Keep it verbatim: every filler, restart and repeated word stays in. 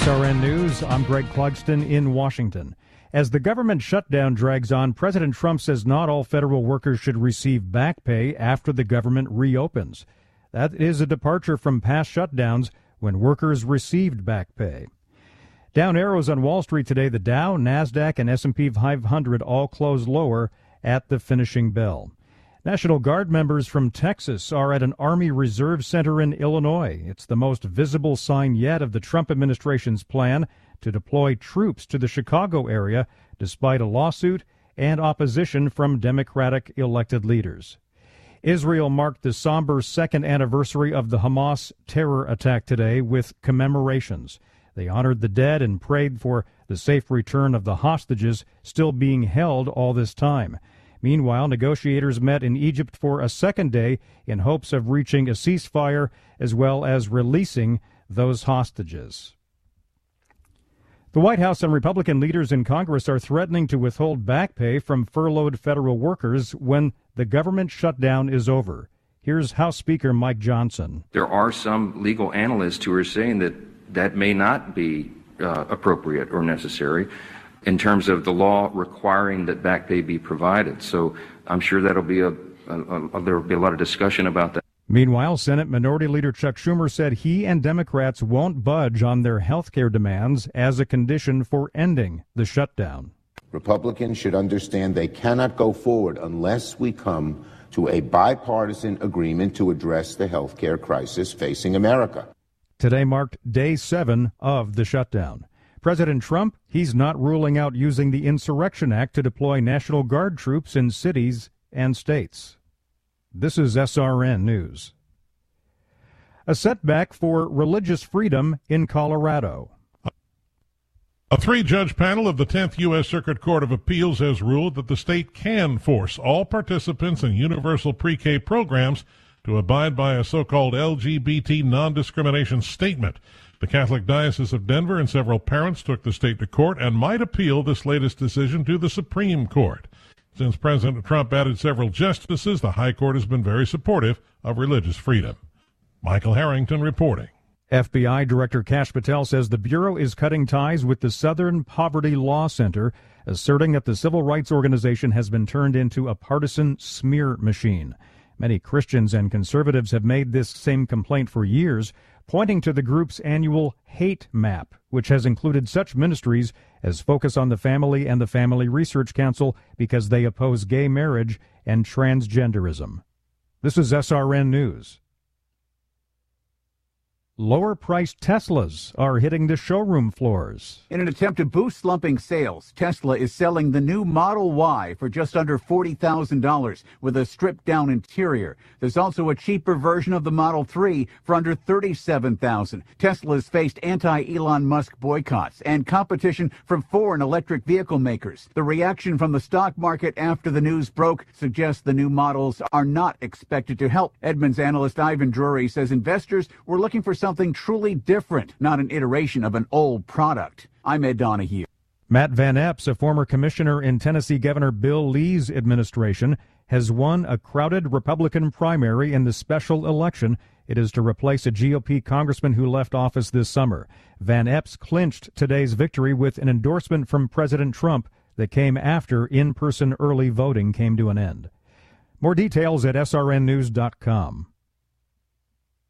R N News, I'm Greg Clugston in Washington. As the government shutdown drags on, President Trump says not all federal workers should receive back pay after the government reopens. That is a departure from past shutdowns when workers received back pay. Down arrows on Wall Street today. The Dow, NASDAQ, and S and P five hundred all closed lower at the finishing bell. National Guard members from Texas are at an Army Reserve Center in Illinois. It's the most visible sign yet of the Trump administration's plan to deploy troops to the Chicago area, despite a lawsuit and opposition from Democratic elected leaders. Israel marked the somber second anniversary of the Hamas terror attack today with commemorations. They honored the dead and prayed for the safe return of the hostages still being held all this time. Meanwhile, negotiators met in Egypt for a second day in hopes of reaching a ceasefire as well as releasing those hostages. The White House and Republican leaders in Congress are threatening to withhold back pay from furloughed federal workers when the government shutdown is over. Here's House Speaker Mike Johnson. There are some legal analysts who are saying that that may not be uh, appropriate or necessary in terms of the law requiring that back pay be provided. So I'm sure that'll be a, a, a there will be a lot of discussion about that. Meanwhile, Senate Minority Leader Chuck Schumer said he and Democrats won't budge on their health care demands as a condition for ending the shutdown. Republicans should understand they cannot go forward unless we come to a bipartisan agreement to address the health care crisis facing America. Today marked day seven of the shutdown. President Trump, he's not ruling out using the Insurrection Act to deploy National Guard troops in cities and states. This is S R N News. A setback for religious freedom in Colorado. A three-judge panel of the tenth U S. Circuit Court of Appeals has ruled that the state can force all participants in universal pre-K programs to abide by a so-called L G B T non-discrimination statement. The Catholic Diocese of Denver and several parents took the state to court and might appeal this latest decision to the Supreme Court. Since President Trump added several justices, the High Court has been very supportive of religious freedom. Michael Harrington reporting. F B I Director Kash Patel says the Bureau is cutting ties with the Southern Poverty Law Center, asserting that the civil rights organization has been turned into a partisan smear machine. Many Christians and conservatives have made this same complaint for years, pointing to the group's annual hate map, which has included such ministries as Focus on the Family and the Family Research Council because they oppose gay marriage and transgenderism. This is S R N News. Lower-priced Teslas are hitting the showroom floors. In an attempt to boost slumping sales, Tesla is selling the new Model Y for just under forty thousand dollars with a stripped-down interior. There's also a cheaper version of the Model three for under thirty-seven thousand dollars. Tesla's faced anti-Elon Musk boycotts and competition from foreign electric vehicle makers. The reaction from the stock market after the news broke suggests the new models are not expected to help. Edmunds analyst Ivan Drury says investors were looking for something Something truly different, not an iteration of an old product. I'm Ed Donahue. Matt Van Epps, a former commissioner in Tennessee Governor Bill Lee's administration, has won a crowded Republican primary in the special election. It is to replace a G O P congressman who left office this summer. Van Epps clinched today's victory with an endorsement from President Trump that came after in-person early voting came to an end. More details at S R N news dot com.